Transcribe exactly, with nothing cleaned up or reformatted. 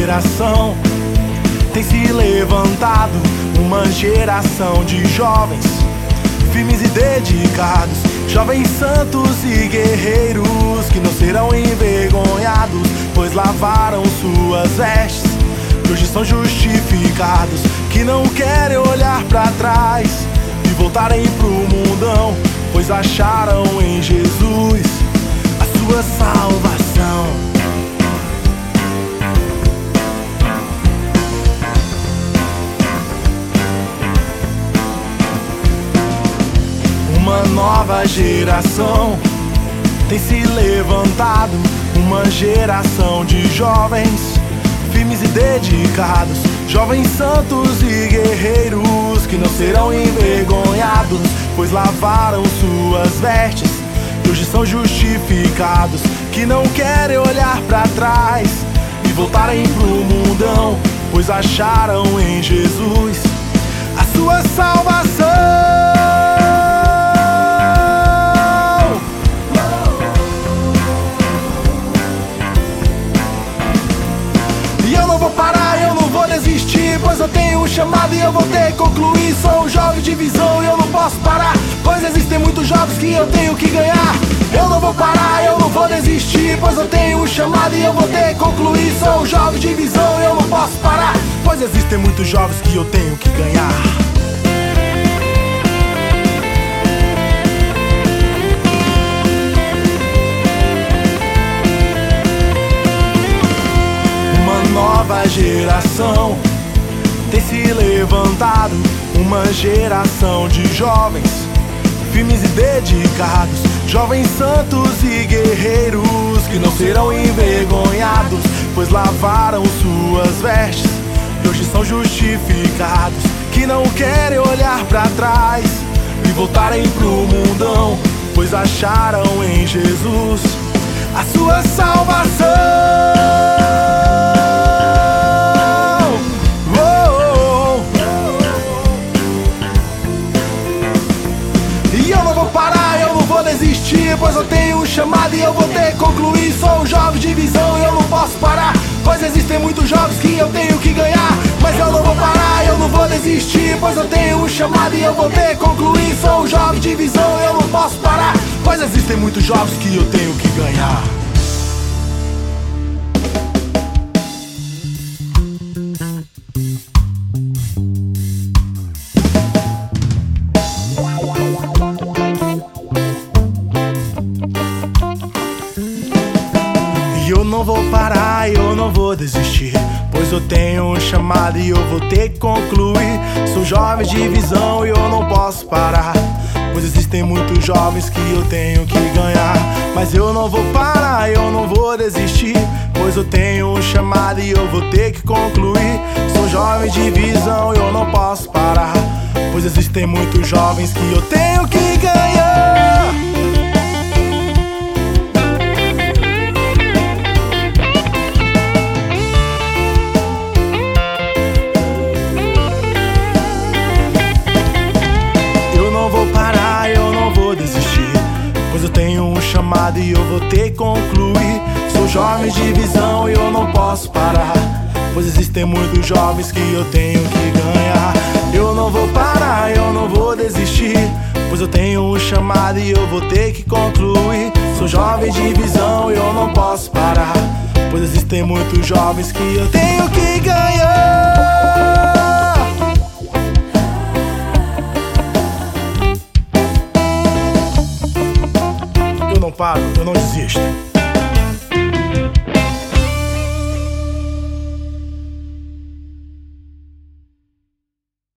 geração tem se levantado, uma geração de jovens firmes e dedicados, jovens santos e guerreiros que não serão envergonhados, pois lavaram suas vestes e hoje são justificados, que não querem olhar pra trás e voltarem pro mundão, pois acharam em Jesus a sua salvação. Uma nova geração tem se levantado, uma geração de jovens firmes e dedicados, jovens santos e guerreiros que não serão envergonhados, pois lavaram suas vestes e hoje são justificados, que não querem olhar pra trás e voltarem pro mundão, pois acharam em Jesus a sua salvação. Pois eu tenho um chamado e eu vou ter que concluir. Sou um jovem de visão e eu não posso parar, pois existem muitos jovens que eu tenho que ganhar. Eu não vou parar, eu não vou desistir, pois eu tenho um chamado e eu vou ter que concluir. Sou um jovem de visão e eu não posso parar, pois existem muitos jovens que eu tenho que ganhar. Uma nova geração tem se levantado, uma geração de jovens firmes e dedicados, jovens santos e guerreiros que não serão envergonhados, pois lavaram suas vestes e hoje são justificados, que não querem olhar pra trás e voltarem pro mundão, pois acharam em Jesus a sua salvação. Pois eu tenho um chamado e eu vou ter que concluir. Sou um jovem de visão e eu não posso parar, pois existem muitos jovens que eu tenho que ganhar. Mas eu não vou parar, eu não vou desistir, pois eu tenho um chamado e eu vou ter que concluir. Sou um jovem de visão e eu não posso parar, pois existem muitos jovens que eu tenho que ganhar. Eu não vou parar, eu não vou desistir, pois eu tenho um chamado e eu vou ter que concluir. Sou jovem de visão e eu não posso parar, pois existem muitos jovens que eu tenho que ganhar. Mas eu não vou parar, eu não vou desistir, pois eu tenho um chamado e eu vou ter que concluir. Sou jovem de visão e eu não posso parar, pois existem muitos jovens que eu tenho que ganhar. Pois eu tenho um chamado e eu vou ter que concluir. Sou jovem de visão e eu não posso parar, pois existem muitos jovens que eu tenho que ganhar. Eu não vou parar, eu não vou desistir, pois eu tenho um chamado e eu vou ter que concluir. Sou jovem de visão e eu não posso parar, pois existem muitos jovens que eu tenho que ganhar. Eu não paro, eu não desisto.